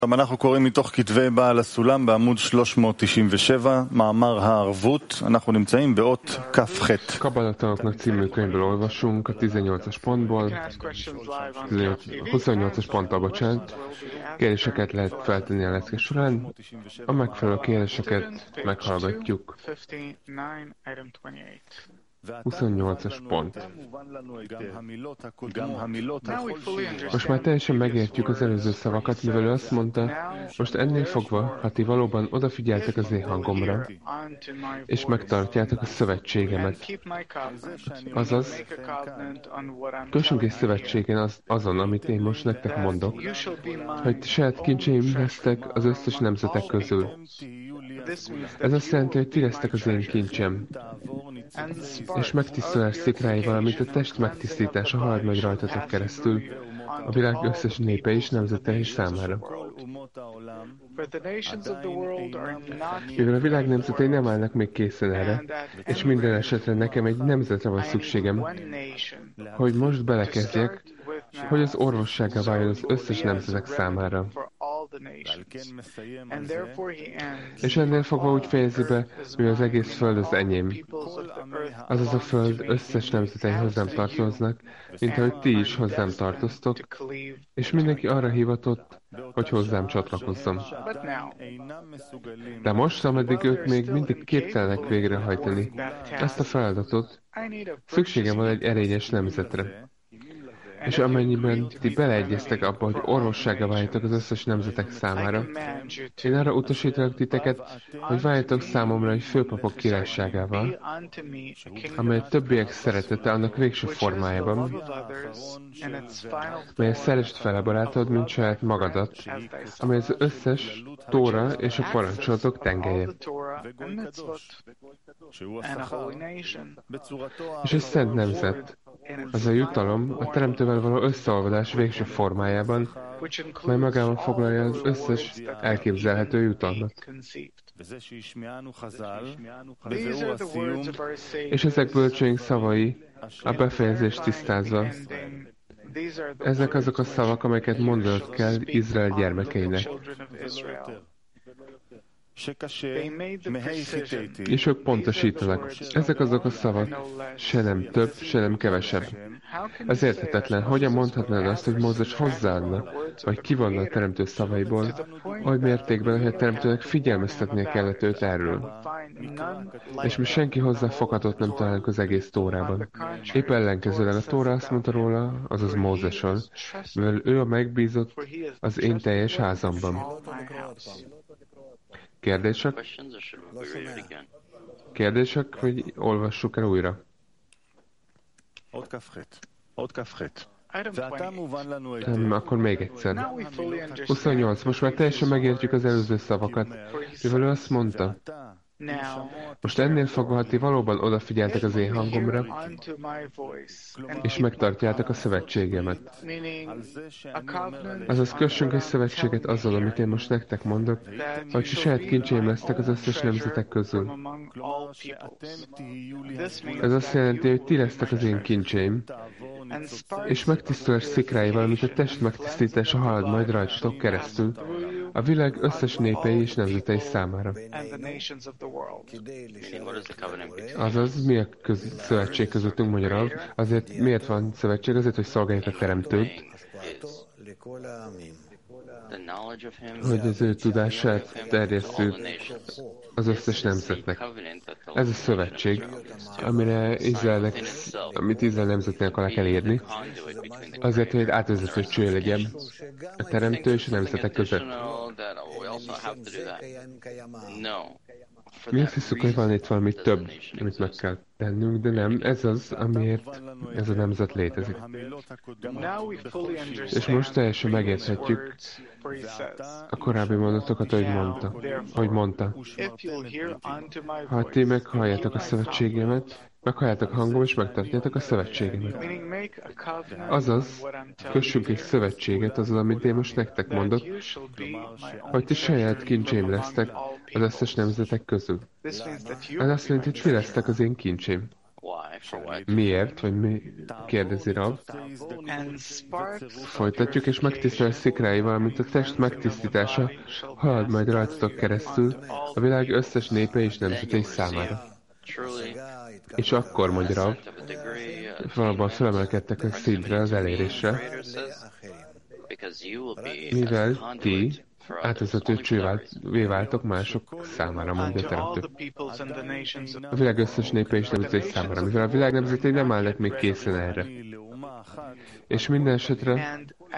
אנחנו קוראים מתוך כתבי בעל הסולם בעמוד 397, מאמר הערבות. אנחנו נמצאים באות כ"ח. Kabbalah-tanoknak című könyvből olvasunk a 18-as pontból, 28-as ponttal, bocsánat. Kérdéseket lehet feltenni a lecke során. A megfelelő kérdéseket meghallgatjuk. 28-as pont. Most már teljesen megértjük az előző szavakat, mivel ő azt mondta, most ennél fogva, ha ti valóban odafigyeltek az én hangomra, és megtartjátok a szövetségemet. Azaz, kössünk egy szövetségen azon, amit én most nektek mondok, hogy ti saját kincseim lesztek az összes nemzetek közül. Ez azt jelenti, hogy ti lesztek az én kincsem, és megtisztulás szikráival, valamint a test megtisztítása halad majd rajtatok keresztül, a világ összes népe és nemzete is számára. Mivel a világ nemzetei nem állnak még készen erre, és minden esetre nekem egy nemzetre van szükségem, hogy most belekezdjek, hogy az orvossággá váljon az összes nemzetek számára. És ennél fogva úgy fejezi be, hogy az egész föld az enyém. Azaz a föld összes nemzetei hozzám tartoznak, mint ahogy ti is hozzám tartoztok, és mindenki arra hivatott, hogy hozzám csatlakozzon. De most, ameddig ők még mindig képtelenek végrehajtani ezt a feladatot, szükségem van egy erényes nemzetre. És amennyiben ti beleegyeztek abba, hogy orvossággá váljatok az összes nemzetek számára, én arra utasítalak titeket, hogy váljatok számomra egy főpapok királyságával, amely a többiek szeretete annak végső formájában, melyet szeresd fel a barátod, mint saját magadat, amely az összes Tóra és a parancsolatok tengelye. És egy szent nemzet, az a jutalom a teremtővel való összeolvadás végső formájában, mely magában foglalja az összes elképzelhető jutalmat. És ezek bölcsőink szavai a befejezést tisztázva. Ezek azok a szavak, amelyeket mondanod kell Izrael gyermekeinek. És ők pontosítanak. Ezek azok a szavak, se nem több, se nem kevesebb. Ez érthetetlen. Hogyan mondhatnád azt, hogy Mózes hozzáadna, vagy kivonna a teremtő szavaiból, oly mértékben, hogy a teremtőnek figyelmeztetnie kellett őt erről. És mi senki hozzáfoghatót nem találunk az egész Tórában. Épp ellenkezőleg a Tóra azt mondta róla, azaz Mózesről, mivel ő a megbízott az én teljes házamban. Kérdések? Kérdések, vagy olvassuk el újra? Nem, akkor még egyszer. 28. Most már teljesen megértjük az előző szavakat, mivel ő azt mondta. Most ennél fogva, ha ti valóban odafigyeltek az én hangomra, és megtartjátok a szövetségemet. Azaz kössünk egy szövetséget azzal, amit én most nektek mondok, hogy ti saját kincseim lesztek az összes nemzetek közül. Ez azt jelenti, hogy ti lesztek az én kincseim, és megtisztulás szikráival, mint a test megtisztítása halad majd rajtatok keresztül, a világ összes népei és nemzetei számára. Azaz, mi a szövetség közöttünk magyarul? Azért miért van szövetség? Azért, hogy szolgáljuk a teremtőt, hogy az ő tudását terjesszük az összes nemzetnek. Ez a szövetség, amit Izrael nemzetnek akarják elérni, azért, hogy egy átvezető cső legyen a teremtő és a nemzetek között. Mi azt hiszük, hogy van itt valami több, amit meg kell tennünk, de nem, ez az, amiért ez a nemzet létezik. És most teljesen megérthetjük a korábbi mondatokat, hogy mondta. Ha ti meghalljátok a szövetségemet, meghalljátok hangom, és megtartjátok a szövetségemet. Azaz, kössünk egy szövetséget azzal, amit én most nektek mondok, hogy ti saját kincseim lesztek az összes nemzetek közül. Ez azt jelenti, hogy ti lesztek az én kincsém. Miért? Vagy mi? Kérdezi Rav. Folytatjuk, és megtisztelő szikrái, valamint a test megtisztítása halad majd rajtatok keresztül a világ összes népe és nemzetei számára. És akkor, mondja Rav, valóban felemelkedtek a szintre, az elérésre, mivel ti átvezető csővé váltok mások számára, mondja a teremtő. A világ összes népe és nemzetei számára, mivel a világ nemzetei nem állnak még készen erre. És minden esetre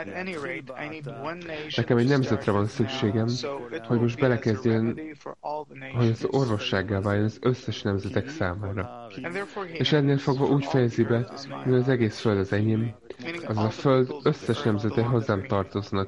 nekem egy nemzetre van szükségem, hogy most belekezdjen, hogy az orvossággá váljon az összes nemzetek számára. És ennél fogva úgy fejezi be, hogy az egész föld az enyém, az a föld összes nemzetei hozzám tartoznak.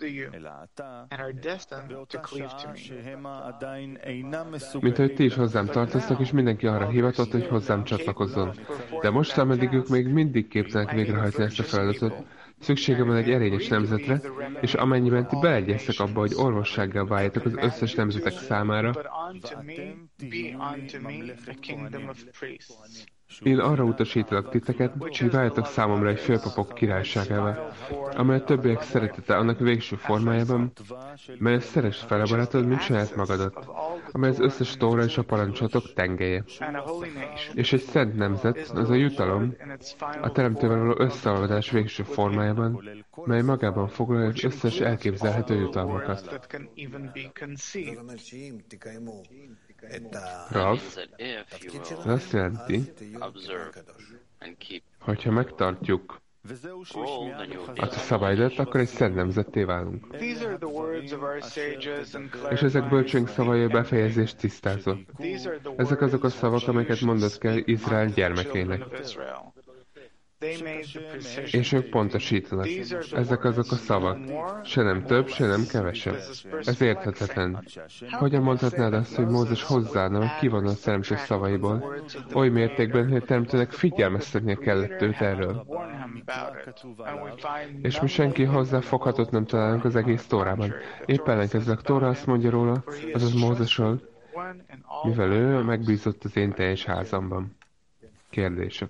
Mint ahogy ti is hozzám tartoztak, és mindenki arra hivatott, hogy hozzám csatlakozzon. De most, ameddig ők még mindig képtelenek végrehajtani ezt a feladatot, szükségem van egy erényes nemzetre, és amennyiben ti beleegyeztek abba, hogy orvossággá váljatok az összes nemzetek számára, én arra utasítalak titeket, hogy váljatok számomra egy főpapok királyságával, amely a többiek szeretete annak végső formájában, mely szeresd fel a barátod, mint saját magadat, amely az összes tóra és a parancsotok tengelye. És egy szent nemzet, az a jutalom, a teremtővel való összeolvadás végső formájában, mely magában foglalja az összes elképzelhető jutalmakat. Rav, ez azt jelenti, hogyha megtartjuk a szabályodat, akkor egy szent nemzetté válunk. És ezek bölcsőnk szavai a befejezést tisztázva. Ezek azok a szavak, amelyeket mondott kell Izrael gyermekeinek. És ők pontosítanak. Ezek azok a szavak. Se nem több, se nem kevesebb. Ez érthetetlen. Hogyan mondhatnád azt, hogy Mózes hozzáadna, hogy kivonna a teremtő szavaiból, oly mértékben, hogy a teremtőnek figyelmeztetnie kellett őt erről. És mi senki hozzáfoghatót nem találunk az egész Tórában. Épp ellenkezőleg Tóra azt mondja róla, azaz Mózesról, mivel ő megbízott az én teljes házamban. Kérdése.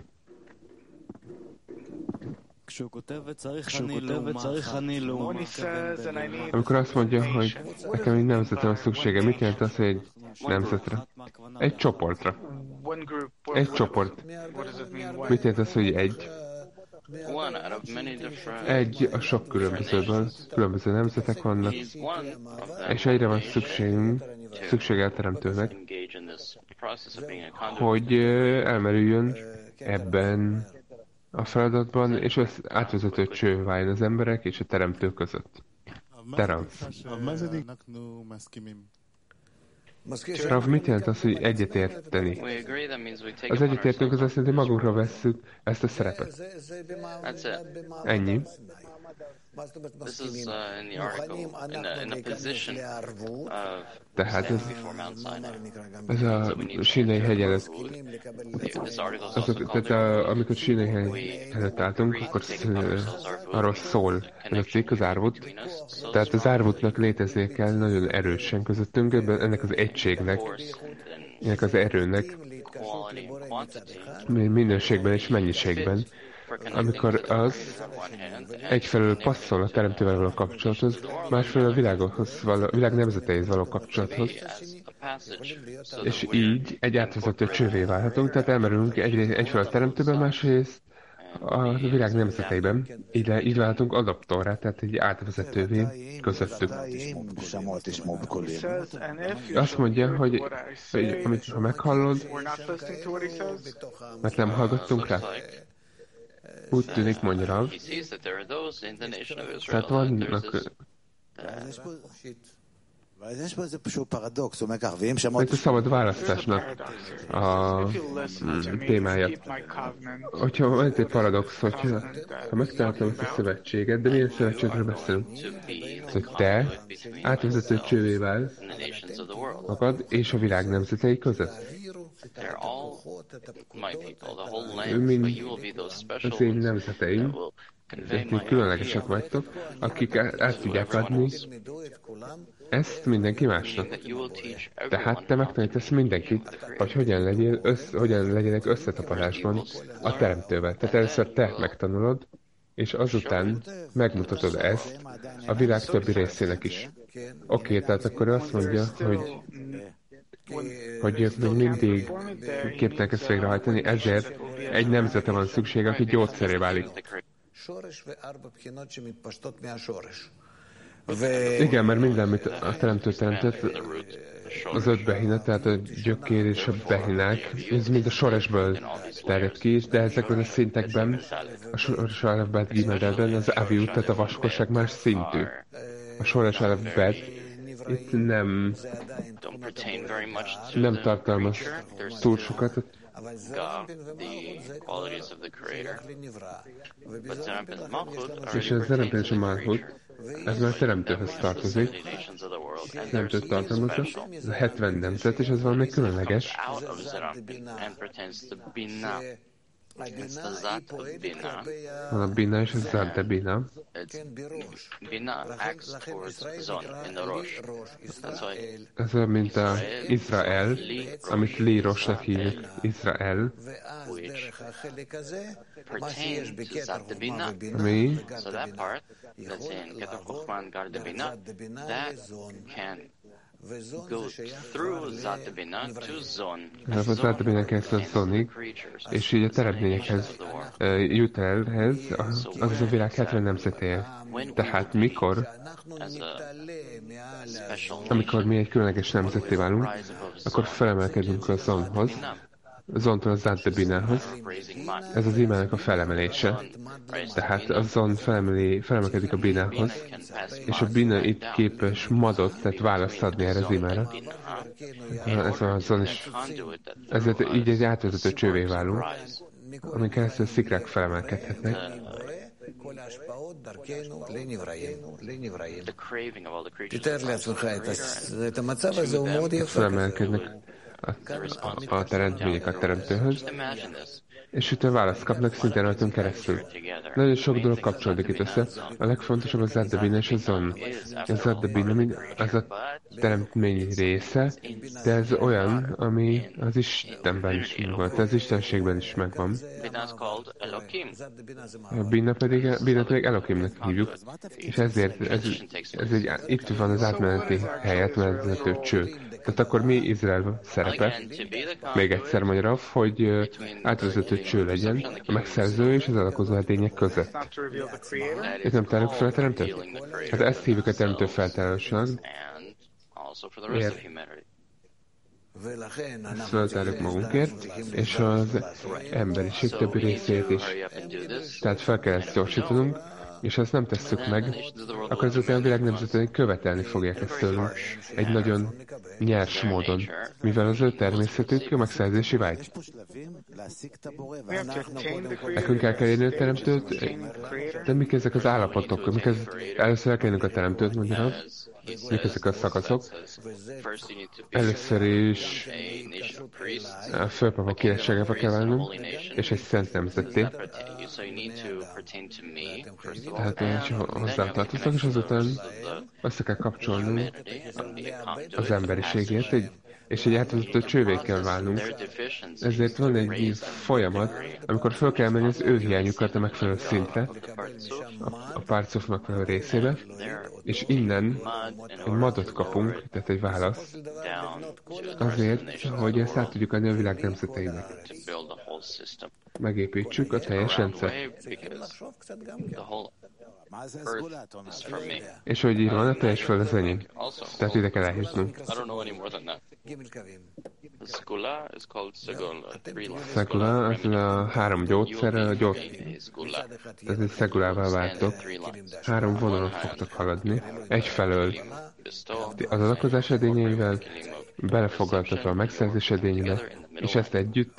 Amikor azt mondja, hogy nekem egy nemzetre van szüksége, mit jelent az, hogy egy nemzetre? Egy csoportra. Egy csoport. Mit jelent az, hogy egy? Egy a sok különbözőből, különböző nemzetek vannak, és egyre van szüksége a teremtőnek, hogy elmerüljön ebben a feladatban, és az átvezető cső váljon az emberek és a teremtő között. Terenc. Rav, mit jelent az, hogy egyetérteni? Az egyetértünk az azt jelenti, hogy magunkra vesszük ezt a szerepet. Ennyi. Tehát ez a Sínai hegy előtt, amikor Sínai hegy előtt álltunk, akkor arról szól ez a cikk, az árvut. Tehát az árvutnak léteznie kell nagyon erősen közöttünk, ennek az egységnek, ennek az erőnek minőségben és mennyiségben, amikor az egyfelől passzol a teremtővel való kapcsolathoz, másfelől a világ nemzeteihez való kapcsolathoz, és így egy átvezető csővé válhatunk, tehát elmerülünk egyfelől a teremtőben, másrészt a világ nemzeteiben. Így válhatunk adaptorrá, tehát egy átvezetővé közöttük. Azt mondja, hogy amit ha meghallod, mert nem hallgattunk rá. Úgy tűnik, mondja Rav. Tehát vannak... Itt a szabad választásnak a témája. Hogyha van egy paradox, hogyha megtaláltam ezt a szövetséget, de milyen szövetségről beszélünk? Hogy te átvezető csővé válsz magad és a világ nemzetei között. Mind az én nemzeteim, akik különlegesek vagytok, akik át tudják adni ezt mindenki másnak. Tehát te megtanítasz mindenkit, hogy hogyan legyenek összetapadásban a Teremtővel. Tehát először te megtanulod, és azután megmutatod ezt a világ többi részének is. Oké, tehát akkor ő azt mondja, hogy ők még mindig képtelenek ezt végrehajtani, ezért egy nemzete van szükség, aki gyógyszeré válik. Igen, mert minden, amit a Teremtő teremtett, az 5 behina, tehát a gyökér és a behinák, ez mind a soresből terjed ki is, de ezekben a szintekben, a soros alapbet gimelben az aviut, tehát a vaskosság más szintű. A soros alapbet itt nem tartalmaz túl sokat. És a Zerempén és a Malchut, ez már Teremtőhöz tartozik, Teremtőt tartalmazza, ez a 70 nemzet, és ez valami különleges. Van a Bina és a Zad de Bina. Ez olyan, mint a Izrael, amit Li Rosnak hívjuk, Izrael, ami go through Zad Bina to Zon. A Zad Bina keresztül Zonig, és így a teremtményekhez jut el, az a világ 70 nemzetéhez. Tehát amikor mi egy különleges nemzetté válunk, akkor felemelkedünk a Zonhoz, Zontól a Zad de Binához. Ez az imának a felemelése. Tehát a Zon felemelkedik a Binához, és a Bina itt képes madot, tehát választ adni erre az imára. Ez a Zon is. Ezért így egy átvezető csővé válunk, amin keresztül szikrák felemelkedhetnek. Felemelkednek a teremtmények a teremtőhöz, és utána választ kapnak szintén rajtunk keresztül. Nagyon sok dolog kapcsolódik itt össze. A legfontosabb az Zad de Bina és a Zon. A Zad de Bina az a teremtmény része, de ez olyan, ami az Istenben is megvan, az Istenségben is megvan. A Bina pedig Elokimnek hívjuk, és ezért itt van az átmeneti helyet, mert ez a cső. Tehát akkor mi Izrael szerepe? Még egyszer magyarul, hogy átvezető cső legyen a megszerző és az adakozó edények között. Itt nem tárjuk fel a teremtőt? Hát ezt hívjuk a teremtő feltárásnak. Ezt feltárjuk magunkért, és az emberiség többi részét is. Tehát fel kell ezt gyorsítanunk, és ha ezt nem tesszük meg, akkor azután a világ nemzetei követelni fogják ezt tőlünk egy nagyon nyers módon, mivel az ő természetük a megszerzési vágy. Nekünk el kell érni a teremtőt, de mik ezek az állapotok? Először el kell érnünk a teremtőt, magyarul. Mik ezek a szakaszok? Először is a főpapok királyságába kell válnunk, és egy szent nemzetté. Tehát hozzám tartoznak, és azután össze kell kapcsolnunk az emberiségért, és egy átvezető csővé kell válnunk. Ezért van egy folyamat, amikor föl kell menni az ő hiányukat a megfelelő szintre, a párcuf megfelelő részébe, és innen egy madot kapunk, tehát egy választ, azért, hogy ezt át tudjuk adni a világ nemzeteinek. Megépítsük a teljes rendszer. És hogy így van, a teljes föld az enyém. Tehát ide kell elhívnunk. Szegula, az a 3 gyógyszer, ez egy szegulával váltok. 3 vonalon fogtok haladni. Egyfelől az adakozás edényeivel, belefoglaltatva a megszerzés edényébe, és ezt együtt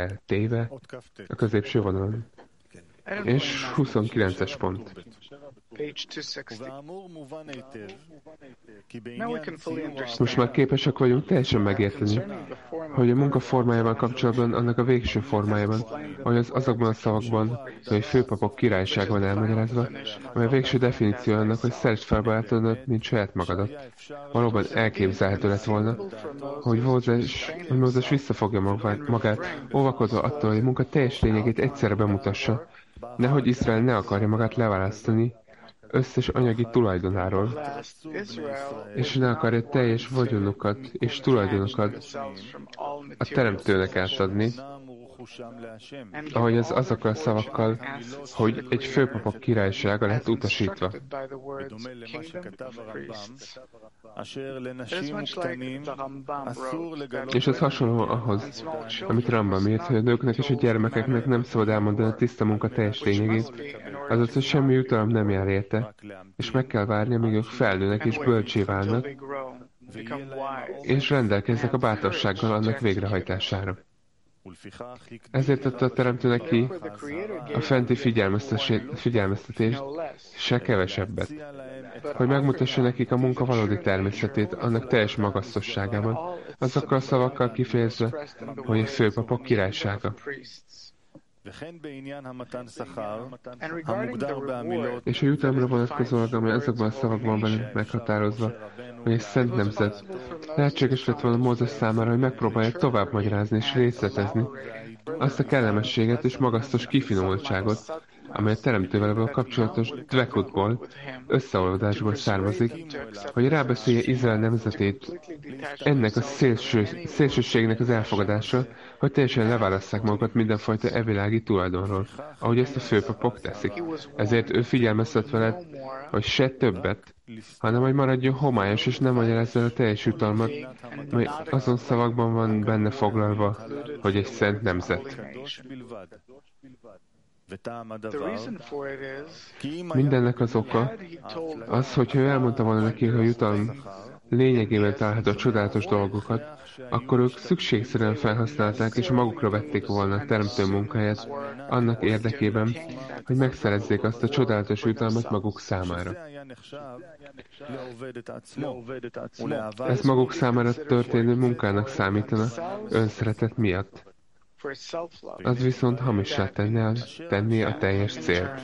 összetéve a középső vonalon. És 29-es pont. Most már képesek vagyunk teljesen megérteni, hogy a munka formájával kapcsolatban, annak a végső formájában, ahogy azokban a szavakban, hogy főpapok királyság van elmagyarázva, amely a végső definíció annak, hogy szeresd fel barátodat, mint saját magadat. Valóban elképzelhető lett volna, hogy Mózes visszafogja magát, óvakodva attól, hogy a munka teljes lényegét egyszerre bemutassa, nehogy Izrael ne akarja magát leválasztani összes anyagi tulajdonáról, és ne akarja teljes vagyonukat és tulajdonokat a Teremtőnek átadni, ahogy ez azokkal a szavakkal, hogy egy főpapok királysága lett utasítva. És ez hasonló ahhoz, amit Rambam írt, hogy a nőknek és a gyermekeknek nem szabad elmondani a tiszta munka teljes lényegét, azaz, hogy semmi jutalom nem jár érte, és meg kell várni, amíg ők felnőnek és bölcsé válnak, és rendelkeznek a bátorsággal annak végrehajtására. Ezért adta a Teremtőnek ki a fenti figyelmeztetést, se kevesebbet, hogy megmutassa nekik a munka valódi természetét, annak teljes magasztosságában, azokkal a szavakkal kifejezve, hogy egy főpapok királysága. És a jutalomra vonatkozólag, amely azokban a szavakban van meghatározva, hogy egy szent nemzet, lehetséges lett volna Mózes számára, hogy megpróbálja tovább magyarázni és részletezni azt a kellemességet és magasztos kifinomultságot, amely a Teremtővel való kapcsolatos dvekutból, összeolvadásból származik, hogy rábeszélje Izrael nemzetét ennek a szélsőségnek az elfogadása, hogy teljesen leválasszák magukat mindenfajta evilági tulajdonról, ahogy ezt a főpapok teszik. Ezért ő figyelmeztet veled, hogy se többet, hanem hogy maradjon homályos és nem magyarázza a teljes jutalmat, mely azon szavakban van benne foglalva, hogy egy szent nemzet. Mindennek az oka az, hogyha ő elmondta volna neki, hogy a jutalom lényegében található csodálatos dolgokat, akkor ők szükségszerűen felhasználták és magukra vették volna a teremtő munkáját annak érdekében, hogy megszerezzék azt a csodálatos jutalmat maguk számára. Ez maguk számára történő munkának számítana önszeretet miatt. Az viszont hamissá tenné a teljes célt.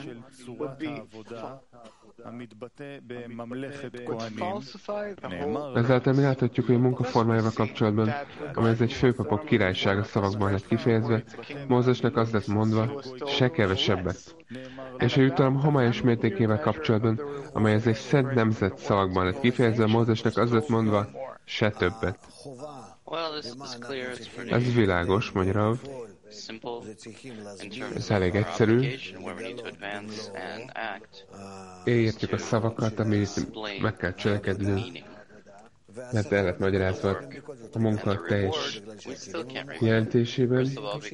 Ezáltal mi láthatjuk, hogy a munka formájával kapcsolatban, amely ez egy főpapok királysága szavakban lett kifejezve, Mózesnek az lett mondva, se kevesebbet. És a jutalom homályos mértékével kapcsolatban, amely ez egy szent nemzet szavakban lett kifejezve, Mózesnek az lett mondva, se többet. Ez világos, mondja Rav. Ez elég egyszerű. Értjük a szavakat, amit meg kell cselekednünk. Mert el lett magyarázva a munka teljes jelentésében.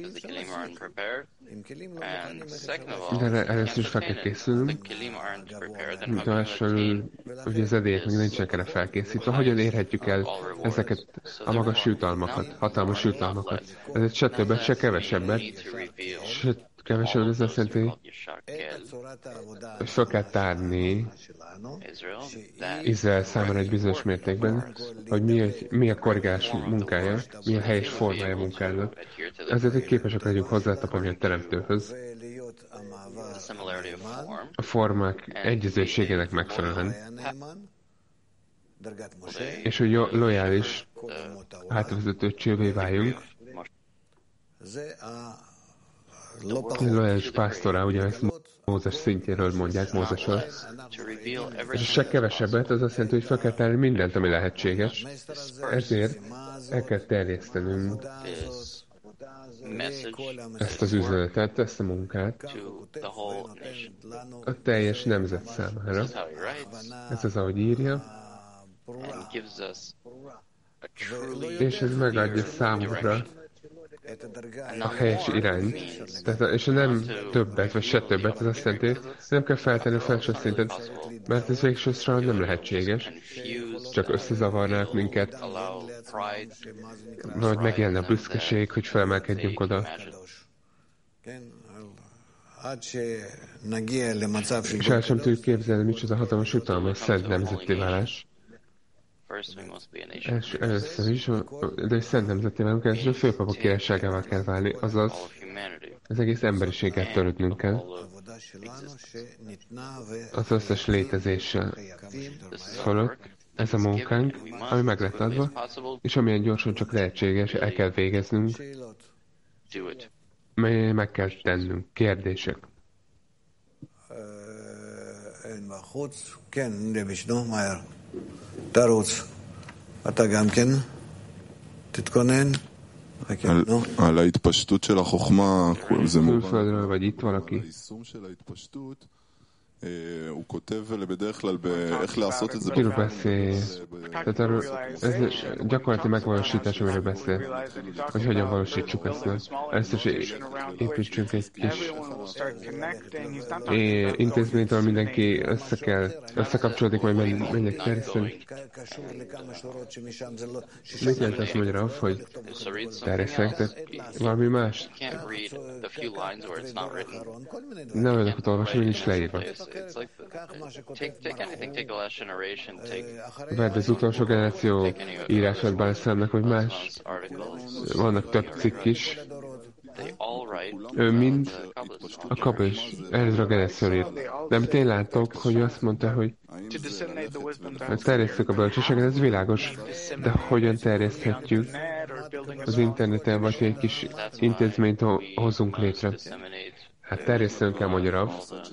De először is fel kell készülnünk. Másfelől, ugye az edélyek még nincsenek erre felkészítve. Hogyan érhetjük el ezeket a magas jutalmakat, hatalmas jutalmakat? Ezért se többet, se kevesebbet. Se kevesebbet, ez azt jelenti, hogy fel kell tárni Izrael számára egy bizonyos mértékben, hogy mi a korrigás munkája, mi a helyes formája munkának. Ezért, hogy képesek legyünk hozzátapadni a Teremtőhöz, a formák egyezőségének megfelelően, és hogy lojális hátvezető csővé váljunk, lojális pásztorá, ugye ezt Mózes szintjéről mondják, Mózesről. És a se kevesebbet, az azt jelenti, hogy fel kell tárni mindent, ami lehetséges. Ezért el kell terjesztenünk ezt az üzenetet, ezt a munkát a teljes nemzet számára. Ez az, ahogy írja. És ez megadja számukra a helyes irányt. Tehát, és nem többet, vagy se többet, ez azt jelenti, nem kell feltenni a felső szintet, mert ez végső soron nem lehetséges. Csak összezavarnák minket, vagy megjelenne a büszkeség, hogy felemelkedjünk oda. És el sem tudjuk képzelni, micsoda hatalmas jutalmas szent nemzetté válás. Először is, de egy szent nemzetté válunk, először a főpapok királyságával kell válni, azaz az egész emberiséget törődnünk kell. Az összes létezéssel fölött. Ez a munkánk, ami meg lett adva, és amilyen gyorsan csak lehetséges, el kell végeznünk, meg kell tennünk. Kérdések. על ההתפשטות של החוכמה, זה külföldről vagy itt valaki. היישום של ההתפשטות, הוא כותב בדרך כלל באיך לעשות את זה. Kiről beszél? Tehát arról, ez gyakorlati megvalósítás, amiről beszél, hogy hogyan valósítsuk ezt meg. Először is építsünk egy kis intézményt, ahol mindenki összekapcsolódik, majd menjek terjeszteni. Mit jelent azt magyarul, hogy terjesztek, tehát valami más? Nem olyanokat olvasom, hogy nincs leírva. Vedd az utolsó generáció írását beszélnek, hogy más. Vannak több cikk is. Ő mind a Kabbalah erre a generációra írt. De amit én látok, hogy azt mondta, hogy terjesztjük a bölcsességet, ez világos. De hogyan terjeszthetjük az interneten, vagy egy kis intézményt hozunk létre? Hát terjesztően kell magyarul.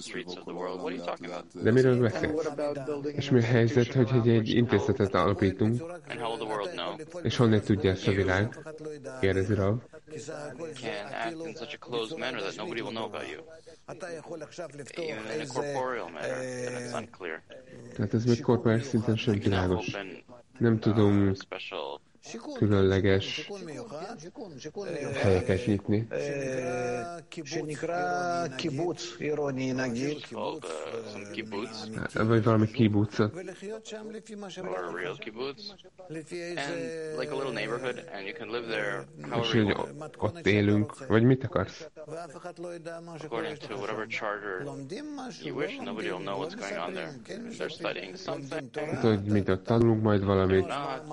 De miről beszél? És mi a helyzet, hogy egy intézetet alapítunk, és honnét tudja ezt a világ? Kérdezi Rav. Tehát ez még korporális szinten sem világos. Nem tudunk különleges helyeket nyitni. Vagy valami kibucot. És hogy ott élünk, vagy mit akarsz? Hát, hogy mit ott tanulunk majd valamit.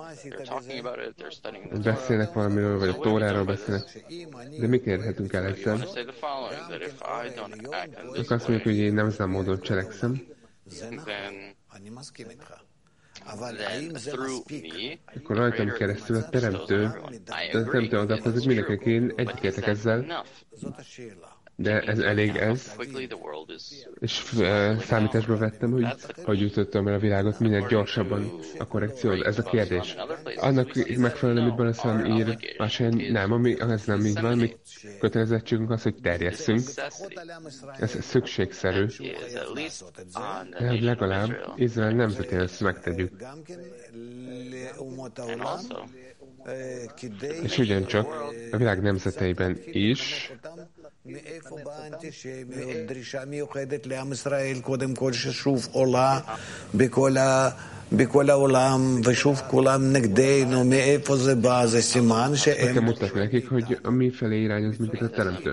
Beszélnek valamiről, vagy a Tóráról beszélnek. De mit érhetünk el ezzel? Csak azt mondjuk, hogy én nem ezen módon cselekszem. Akkor rajtam keresztül a teremtő adakozik mindenkinek, én egyetértek ezzel. De ez elég ez. És számításba vettem, hogy jutottam el a világot minél gyorsabban a korrekcióhoz. Ez a kérdés. Annak megfelelően, amit Balaszám ír, nem, ez nem így van, mi kötelezettségünk az, hogy terjesszünk. Ez szükségszerű. De hogy legalább Izrael nemzetén ezt megtegyük. És ugyancsak a világ nemzeteiben is מאיפה באה האנטישמיות, דרישה מיוחדת לעם ישראל, קודם כל ששוב עולה בכל העולם, ושוב כולם נגדנו, מאיפה זה בא, זה סימן שהם... Nekem mutatni nekik, hogy a mi felé irányoz minket a Teremtő.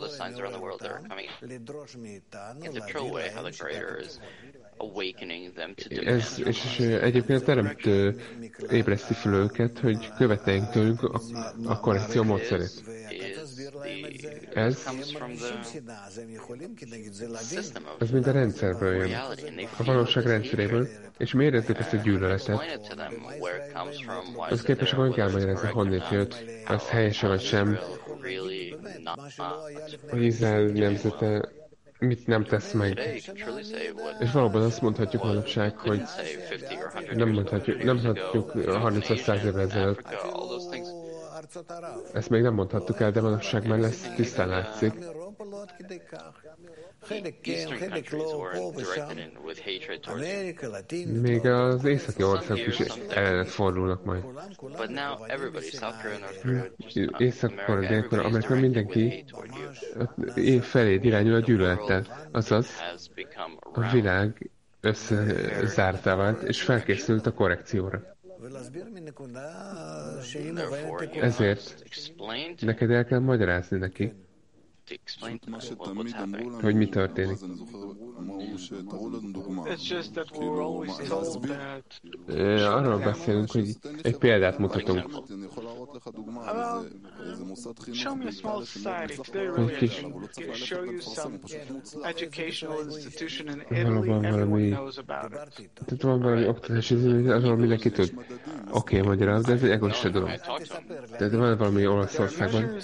Ez, és egyébként a Teremtő ébreszti fel őket, hogy követeljünk tőlük a korrekció módszerét. Ez mind a rendszerből jön, a valóság rendszeréből, és mi érezzük ezt a gyűlöletet. Az képesek vagyunk elmagyarázni, honnét jött, az helyesen vagy sem, hogy Izrael nemzete mit nem tesz meg. És valóban azt mondhatjuk manapság, hogy nem mondhatjuk 30-100 évvel ezelőtt. Ezt még nem mondhattuk el, de manapság már lesz, tisztán látszik. Még az északi országok is ellenet fordulnak majd. Észak-Korea, Dél-Korea, Amerika, mindenki felé irányul a gyűlölettel. Azaz, a világ összezártá vált, és felkészült a korrekcióra. Ezért neked el kell magyarázni neki, hogy mi történik. Arról beszélünk, hogy egy példát mutatunk. Egy kis... Valóban valami... Tehát van valami oktatási, arról mindenki tud. Oké, magyarán, de ez egy egoista dolog. Tehát van valami Olaszországban.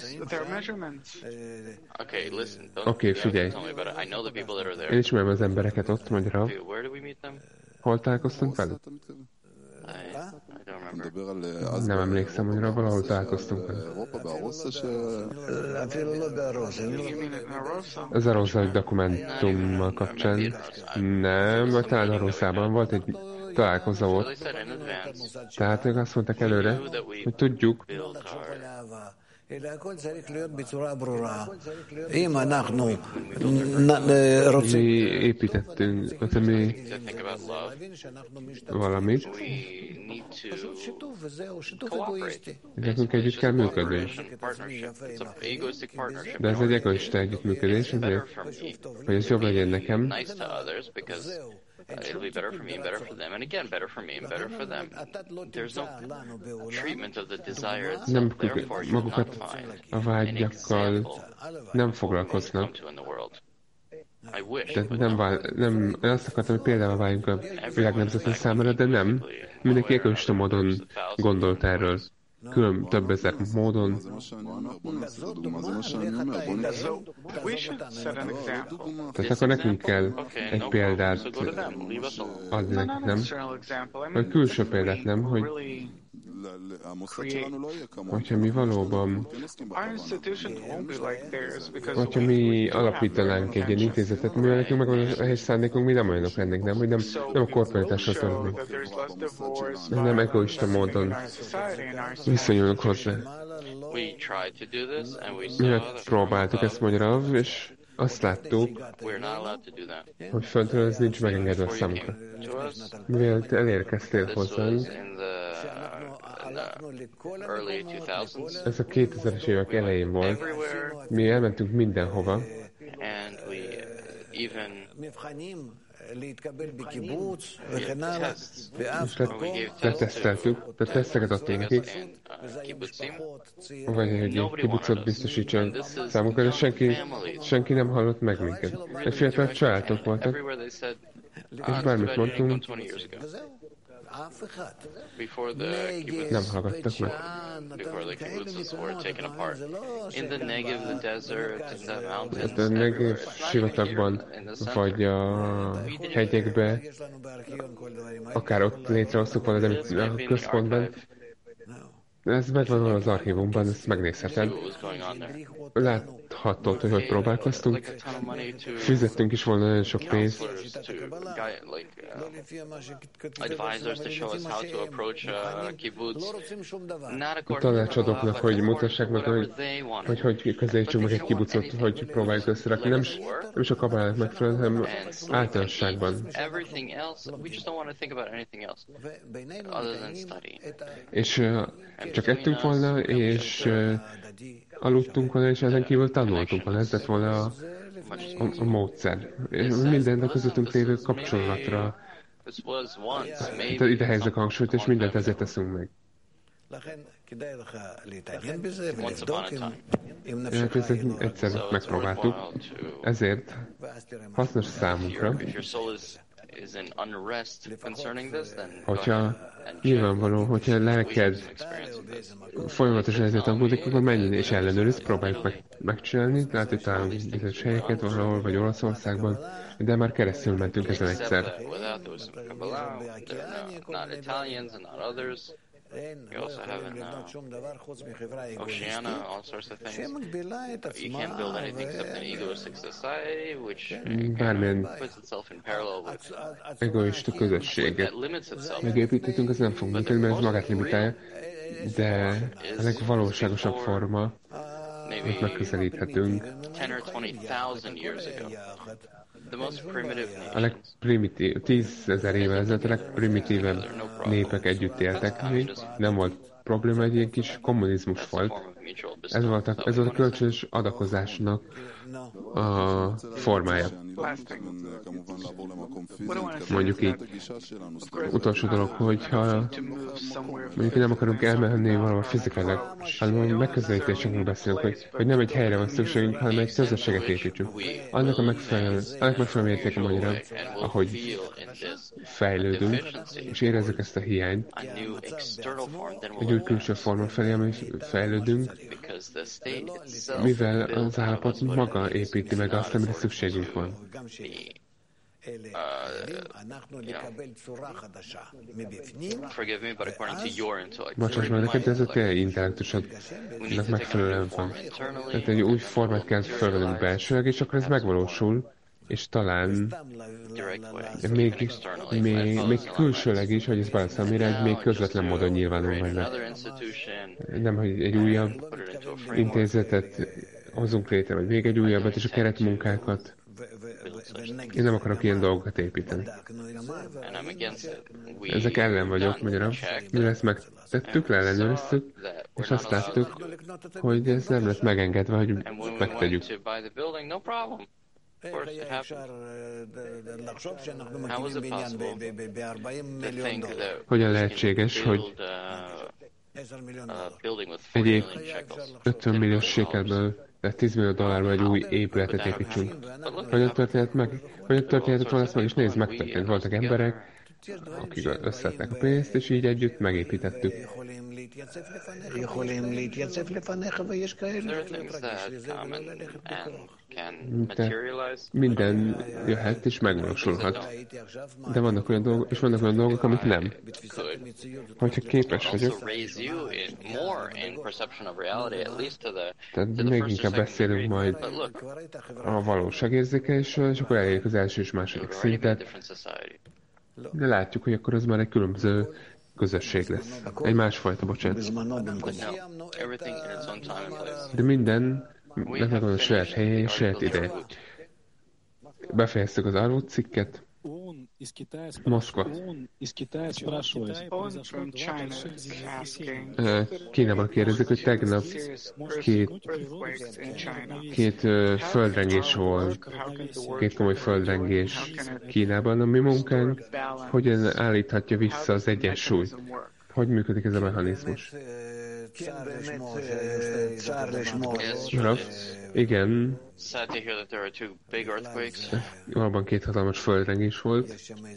Oké, figyelj. Én ismerem az embereket ott, magyarán. Hol találkoztunk velük? Nem emlékszem, hogy valahol találkoztunk velük. Ez a Rosa dokumentummal kapcsán. Nem, vagy talán a Rosában volt egy találkozó ott. Tehát ők azt mondták előre, hogy tudjuk, mi építettünk, mi valamit, nekünk együtt kell működni. De ez egy egoista együttműködés, ezért, hogy ez jobb legyen nekem, it'll be better for me and better for them, and again better for me and better for them. There's no treatment of the desire itself, therefore you will not find an example nem foglalkoznak. I wish, Tehát nem, azt akartam, hogy például váljunk a világ nemzetek számára, de nem. Mindenki egoista módon gondolt erről. Külön több ezer módon. Tehát akkor nekünk kell egy példát adni nekik, nem? Vagy külső példát, nem? Hogyha mi valóban, hogyha mi alapítanánk egy ilyen intézetet, mivel nekünk megvan a helyes szándékunk, mi nem olyanok lennénk, nem? Hogy nem a korporatásra törnénk. Nem egoista módon viszonyulunk hozzá. Mi megpróbáltuk ezt magyarul, és azt láttuk, hogy föntről ez nincs megengedve a számunkra. Mivel te elérkeztél hozzánk, ez a 2000-es évek elején volt, mi elmentünk mindenhova, leteszteltük, tehát teszteket adtunk nekik, vagy hogy egy kibucot biztosítson számunkra, de senki nem hallott meg minket. Egy fiatal családok voltak, és bármit mondtunk, nem hallgattak meg. Hát a Negev sivatagban, vagy a hegyekbe, akár ott létrehoztuk volna, de a központban, ez megvan az archívumban, ezt megnézheted. Láthatod, hogy próbálkoztunk. Fizettünk is volna nagyon sok pénzt. A tanácsadóknak, hogy mutassák meg, hogy közelítsünk meg egy kibucot, hogy próbáljuk összerakni. Nem is a kabálának megfelelően, hanem általánosságban. És csak ettünk volna, és aludtunk volna, és ezen kívül tanultunk volna. Ez lett volna a módszer. Minden a közöttünk lévő kapcsolatra ide helyezek a hangsúlyt, és mindent ezért teszünk meg. Egyszer megpróbáltuk, ezért hasznos számunkra, hogyha nyilvánvaló, hogyha lelked folyamatosan ezért aggódik, akkor menjen és ellenőriz, próbáljuk megcsinálni, lehet, hogy találunk bizonyos helyeket valahol, vagy Olaszországban, de már keresztül mentünk ezen egyszer. You also have in Oceania all sorts of things. You can't build anything except an egoistic society, which puts itself in parallel with egoista közösséget megépítettünk, az nem fog működni, mert ez magát limitálja, de a legvalóságosabb forma, amit megközelíthetünk. A legprimitív, 10 000 évvel ezelőtt a legprimitívebb népek együtt éltek még. Nem volt probléma, egy ilyen kis kommunizmus volt. Ez volt a kölcsönös adakozásnak a formája. Mondjuk így. Utolsó dolog, hogyha mondjuk nem akarunk elmenni valahol fizikailag, hanem a megközelítésünkről beszélünk, hogy nem egy helyre van szükségünk, hanem egy közösséget építsünk. Annak megfelelő értéke magyarán, ahogy fejlődünk, és érezzük ezt a hiányt, egy új külső forma felé, ami fejlődünk, mivel az állapot maga építi meg azt, amire szükségünk van. Bocsáss meg neked, de ez a te intellektusodnak megfelelően van. Tehát egy új formát kell felvennünk belsőleg, és akkor ez megvalósul, és talán még külsőleg is, hogy ez valószínűleg egy még közvetlen módon nyilvánul majd meg. Nem, hogy egy újabb intézetet hozunk létre, vagy még egy újabbat, és a keretmunkákat. Én nem akarok ilyen dolgokat építeni. Ezek ellen vagyok, magyarán. Mi ezt megtettük, leellenőriztük, és azt láttuk, hogy ez nem lett megengedve, hogy megtegyük. Hogyan lehetséges, hogy egy 50 milliós sékelből, tehát 10 millió dollárból egy új épületet építsünk? Hogyan történt meg? Hogyan történt volna ezt meg? És nézd, megtörtént. Voltak emberek, akik összeadták a pénzt, és így együtt megépítettük. Minden jöhet és megvalósulhat. De vannak olyan dolgok, amik nem. Hogyha képes vagyok, tehát még inkább beszélünk majd a valóságérzékelésről, és akkor elérjük az első és második szintet. De látjuk, hogy akkor az már egy különböző közösség lesz. Egy másfajta, bocsánat. De minden megvan a saját helye és saját ideje. Befejeztük az Arvut cikket. Moszkva. Kínában kérdezik, hogy tegnap két földrengés volt, két komoly földrengés Kínában. A mi munkánk hogyan állíthatja vissza az egyensúlyt? Hogy működik ez a mechanizmus? Igen. Valóban két hatalmas földrengés volt.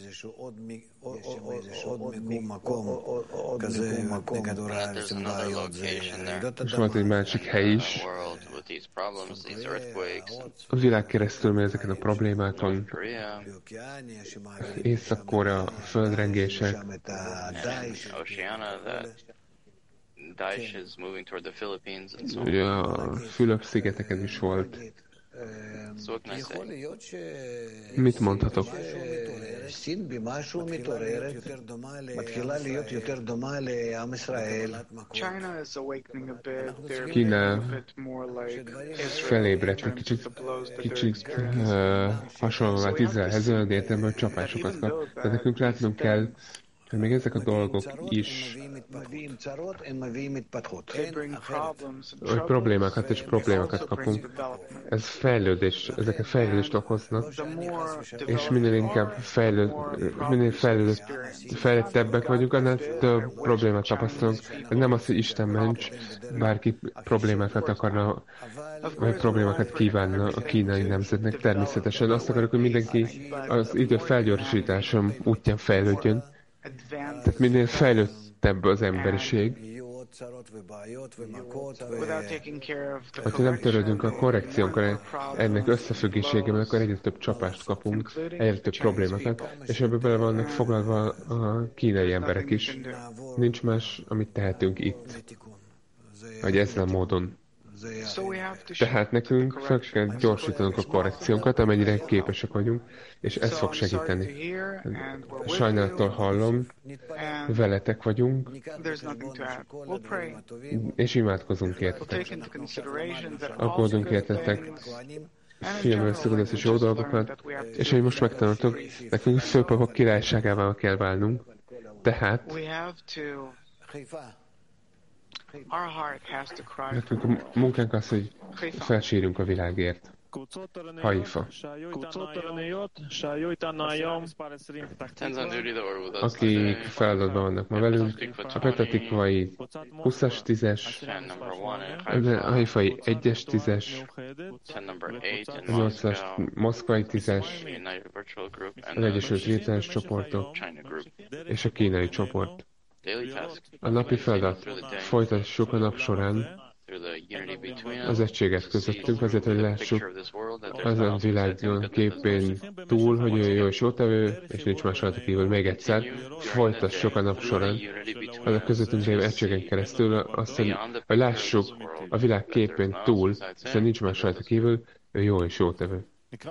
És volt egy másik hely is. A világ keresztül megy ezeken a problémákon. Észak-Korea, földrengések. Ugye a Fülöp-szigeteken is volt. Mit mondhatok? Kína felébredt egy kicsit hasonlóan Izraelhez, olyan értelemben, hogy csapásokat kap. De nekünk látnunk kell, hogy még ezek a dolgok is, hogy problémákat kapunk. Ez fejlődés, ezeket fejlődést okoznak, és minél inkább fejlettebbek vagyunk, annál több problémát tapasztalunk. Ez nem az, hogy Isten ments, bárki problémákat akarna, vagy problémákat kívánna a kínai nemzetnek. Természetesen azt akarjuk, hogy mindenki az idő felgyorsítása útján fejlődjön. Tehát minél fejlődtebb az emberiség, hogyha nem törődünk a korrekciónkon, ennek összefüggésében, akkor egyre több csapást kapunk, egyre több problémákat, és ebbe bele vannak foglalva a kínai emberek is. Nincs más, amit tehetünk itt, vagy ezen a módon. Tehát nekünk fel kell gyorsítanunk a korrekciónkat, amennyire képesek vagyunk, és ez fog segíteni. Sajnálattal hallom, veletek vagyunk, és imádkozunk értetek. Aggódunk értetek, figyelme veszünk az is jó dolgokat, és hogy most megtanultok, nekünk főpapok királyságával kell válnunk, tehát Nekünk a munkánk az, hogy felsírjunk a világért. Haifa. Akik feladatban vannak ma velünk, a Petatikvai 20-as 10-es, a Haifai 1-es 10-es, a 8-as Moszkvai 10-es, az Egyesült Virtuális csoportok és a kínai csoport. A napi feladat: folytassuk a nap során az egységet közöttünk, azért, hogy lássuk az a világ képén túl, hogy ő jó és jótevő, és nincs más rajta kívül. Még egyszer, folytassuk a nap során az a közöttünk lévő egységen keresztül azt, hogy lássuk a világ képén túl, és nincs más rajta kívül, ő jó és jótevő.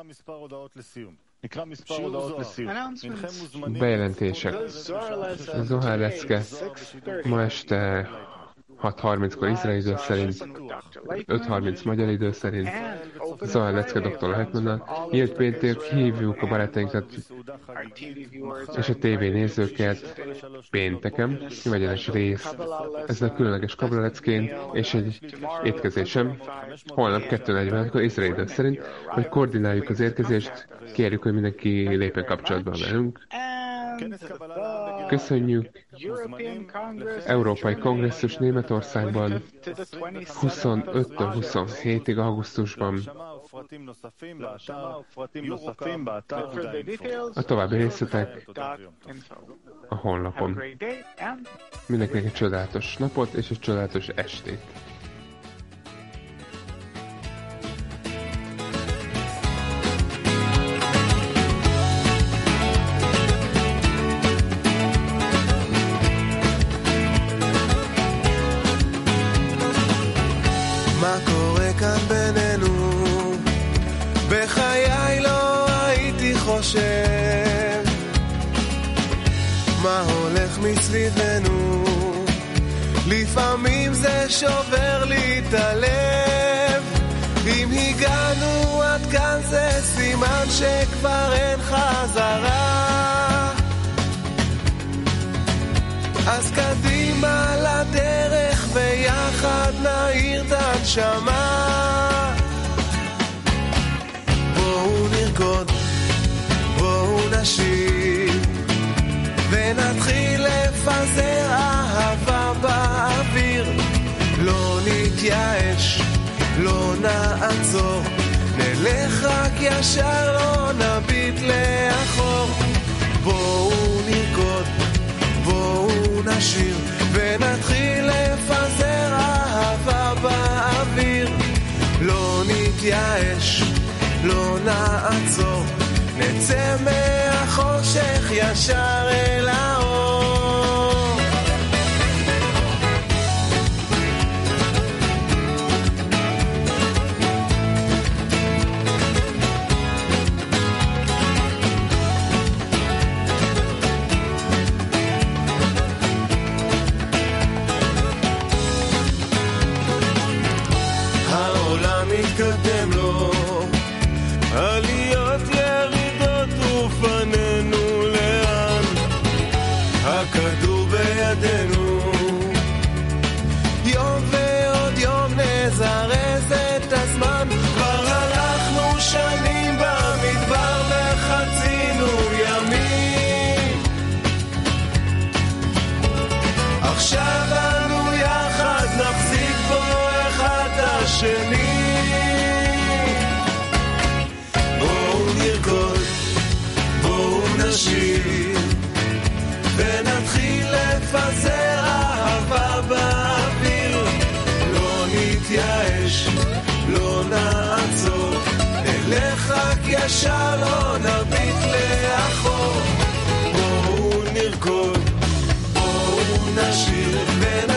Bejelentések. Zohar Lecke ma este 6:30-kor izraeli idő szerint, 5:30 magyar idő szerint, Zohar Lecke Dr. Hetmannal. Nyílt péntek, hívjuk a barátainkat és a TV nézőket pénteken, vegyenes rész ezen a különleges Kabbalah leckén, és egy étkezésem holnap 2:40-kor izraeli idő szerint, hogy koordináljuk az érkezést, kérjük, hogy mindenki lépjen kapcsolatban velünk. Köszönjük! Európai Kongresszus Németországban 25-től 27-ig augusztusban. A további részletek a honlapon. Mindenkinek egy csodálatos napot és egy csodálatos estét! מה קורה כאן בינינו? בחיי לא הייתי חושב מה הולך מסביבנו. לפעמים זה שובר לי את הלב. אם הגענו עד כאן זה סימן שכבר אין חזרה. אז קדימה לדרך ויחד נעיר את הנשמה. בואו נרקוד, בואו נשיר ונתחיל לפזר אהבה באוויר. לא נתייאש, לא נעצור, נלך רק ישר, לא נביט לאחור. בואו נרקוד, בואו נשיר ונתחיל לפזר אהבה באוויר. לא נתייאש, לא נעצור, נצא מהחושך ישר אל האור. מתקדם לו עליות ירידות ופנינו לאן. הכדור בידינו, יום ועוד יום נזרז את הזמן. כבר הלכנו שנים במדבר וחצינו ימים. עכשיו אנו יחד נחזיק בו אחד השני. נשיר ונתחיל לפזר אהבה באוויר. לא נתייאש, לא נעצור, נלך רק ישר, לא נביט לאחור. בואו נרקוד, בואו נשיר ונתחיל